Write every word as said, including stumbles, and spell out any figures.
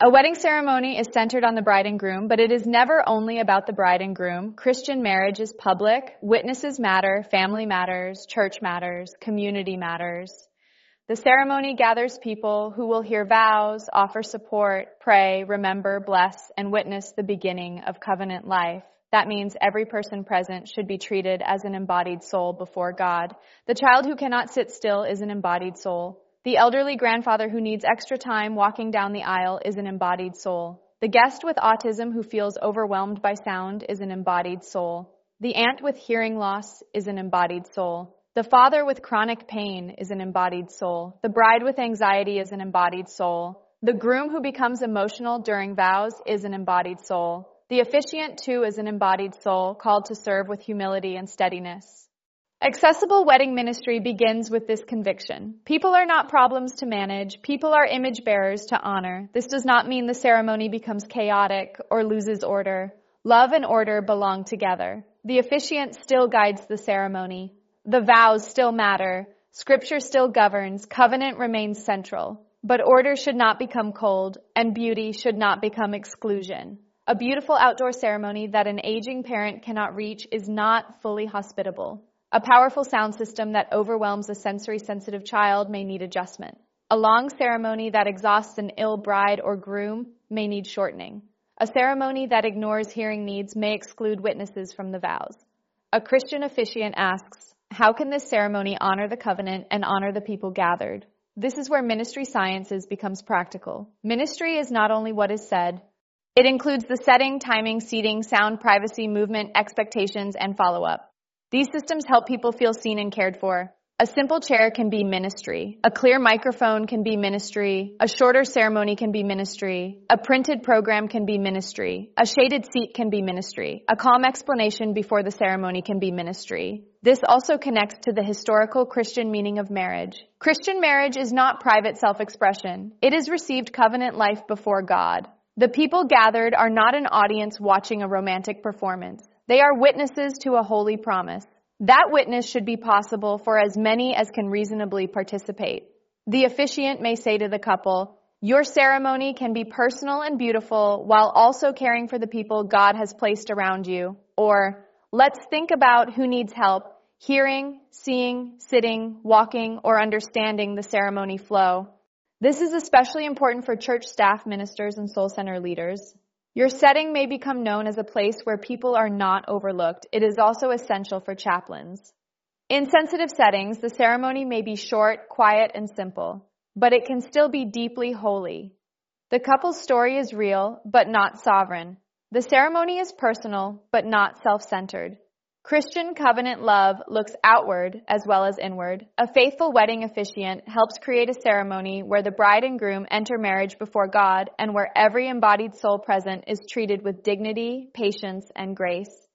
A wedding ceremony is centered on the bride and groom, but it is never only about the bride and groom. Christian marriage is public. Witnesses matter, family matters, church matters, community matters. The ceremony gathers people who will hear vows, offer support, pray, remember, bless, and witness the beginning of covenant life. That means every person present should be treated as an embodied soul before God. The child who cannot sit still is an embodied soul. The elderly grandfather who needs extra time walking down the aisle is an embodied soul. The guest with autism who feels overwhelmed by sound is an embodied soul. The aunt with hearing loss is an embodied soul. The father with chronic pain is an embodied soul. The bride with anxiety is an embodied soul. The groom who becomes emotional during vows is an embodied soul. The officiant, too, is an embodied soul called to serve with humility and steadiness. Accessible wedding ministry begins with this conviction. People are not problems to manage. People are image bearers to honor. This does not mean the ceremony becomes chaotic or loses order. Love and order belong together. The officiant still guides the ceremony. The vows still matter. Scripture still governs. Covenant remains central. But order should not become cold, and beauty should not become exclusion. A beautiful outdoor ceremony that an aging parent cannot reach is not fully hospitable. A powerful sound system that overwhelms a sensory-sensitive child may need adjustment. A long ceremony that exhausts an ill bride or groom may need shortening. A ceremony that ignores hearing needs may exclude witnesses from the vows. A Christian officiant asks, how can this ceremony honor the covenant and honor the people gathered? This is where ministry sciences becomes practical. Ministry is not only what is said. It includes the setting, timing, seating, sound, privacy, movement, expectations, and follow-up. These systems help people feel seen and cared for. A simple chair can be ministry. A clear microphone can be ministry. A shorter ceremony can be ministry. A printed program can be ministry. A shaded seat can be ministry. A calm explanation before the ceremony can be ministry. This also connects to the historical Christian meaning of marriage. Christian marriage is not private self-expression. It is received covenant life before God. The people gathered are not an audience watching a romantic performance. They are witnesses to a holy promise. That witness should be possible for as many as can reasonably participate. The officiant may say to the couple, your ceremony can be personal and beautiful while also caring for the people God has placed around you. Or, let's think about who needs help hearing, seeing, sitting, walking, or understanding the ceremony flow. This is especially important for church staff, ministers, and soul center leaders. Your setting may become known as a place where people are not overlooked. It is also essential for chaplains. In sensitive settings, the ceremony may be short, quiet, and simple, but it can still be deeply holy. The couple's story is real, but not sovereign. The ceremony is personal, but not self-centered. Christian covenant love looks outward as well as inward. A faithful wedding officiant helps create a ceremony where the bride and groom enter marriage before God and where every embodied soul present is treated with dignity, patience, and grace.